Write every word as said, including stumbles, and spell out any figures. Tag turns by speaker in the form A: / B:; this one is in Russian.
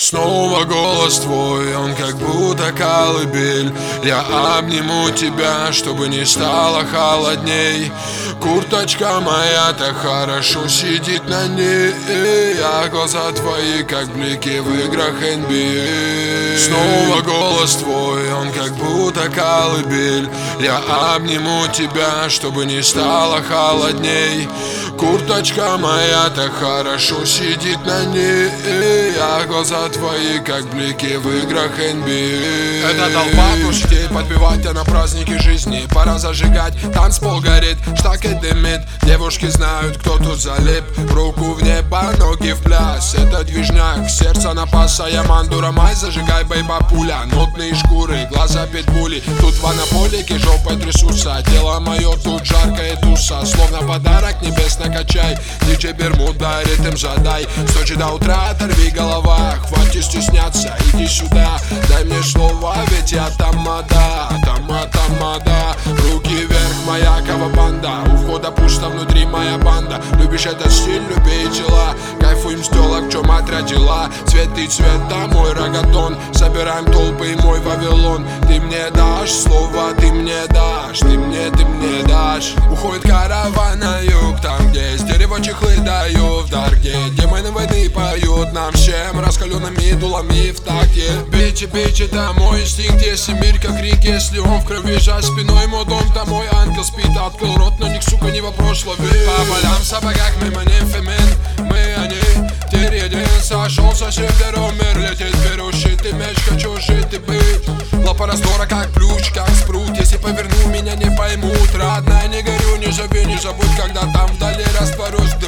A: Снова голос твой, он как будто колыбель. Я обниму тебя, чтобы не стало холодней. Курточка моя так хорошо сидит на ней, а глаза твои как блики в играх эн би эй. Снова голос твой, он как будто колыбель. Я обниму тебя, чтобы не стало холодней. Курточка моя так хорошо сидит на ней, а глаза твои как блики в играх эн би эй.
B: Это толпа кружки, подпевать а на праздники жизни. Пора зажигать, танцпол горит, штаки дымит. Девушки знают, кто тут залип. Руку в небо, ноги в пляс. Это движняк, сердце напаса. Я мандура май, зажигай, бейба пуля. Нотные шкуры, глаза питбули. Тут в анаполике жопой трясутся. Тело мое тут жаркое туса. Словно подарок небес накачай. Диджей Бермуда, ритм задай. С ночи до утра оторви голова. Хватит стесняться, иди сюда. Дай мне слово, ведь я тамада. Тама, тамада. Руки вверх, моя кавабанда. У входа пусто, внутри моя банда. Любишь этот стиль, люби и дела. Кайфуем с телок, в чем мать родила. Цвет и цвета, мой рогатон. Собираем толпы, мой Вавилон. Ты мне дашь слово, ты мне дашь. Ты мне, ты мне дашь. Уходит караван на юг, там где с дерева чехлы даю в дар, где демоны войны поют нам всем раскаленными дулами в такте. Бейте, бейте, это мой инстинкт. Если мир как крик, если он в крови, за спиной мой дом, там мой ангел спит. Открыл рот, но ник, сука, не вопрос лови. По полям, сапогах, мимо нимфемен. Мы они, впереди. Сошелся севером, мир летит, берущий. Ты мяч, хочу жить и быть. Лапа раздора, как плющ, как спрут. Если поверну, меня не поймут. Родная, не горю, не живи, не забудь, когда там вдали растворюсь.